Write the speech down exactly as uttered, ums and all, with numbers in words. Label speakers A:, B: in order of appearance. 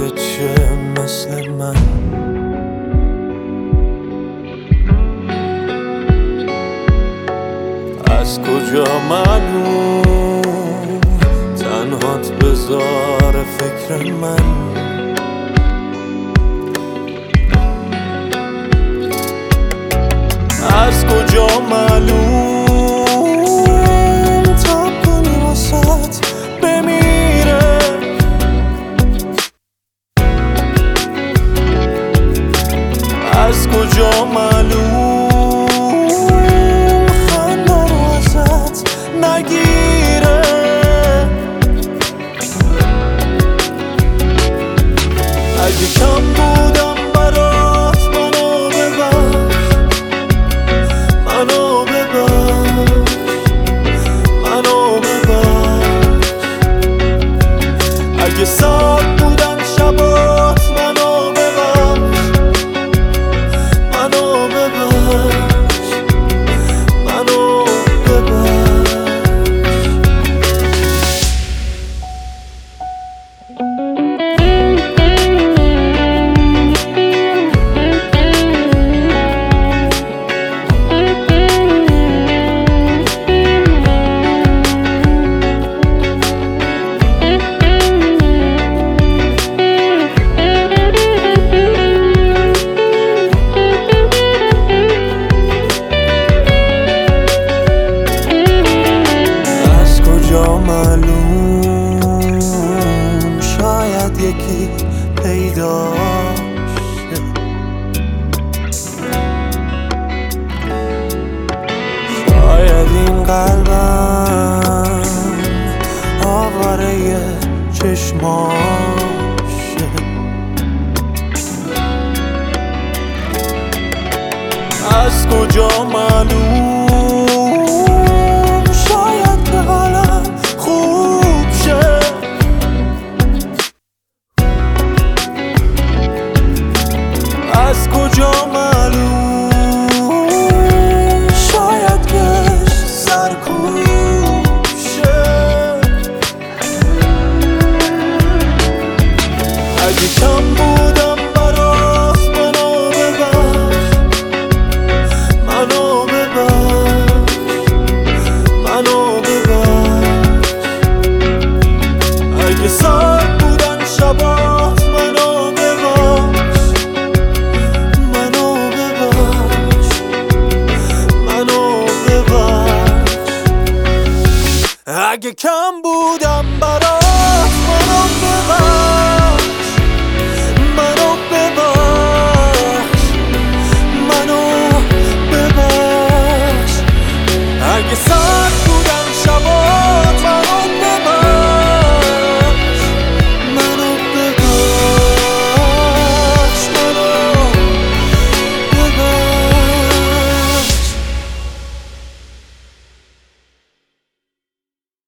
A: چیه مثل من؟ از کجا معلوم تنهات بذار فکر من؟ از کجا معلوم تاب کنی واسط بمیره؟ از کجا معلوم خنده رو ازت نگیره؟ اگه کم بودم برات منو ببخش، منو ببخش، منو ببخش. اگه ساعت بودن شبات منو ببخش، منو ببخش، منو ببخش. معلوم شاید یکی پیدا شه، شاید این قلبم آواره چشماشه. از کجا معلوم از کجا معلوم شاید کش سرکوشه؟ اگه کم بود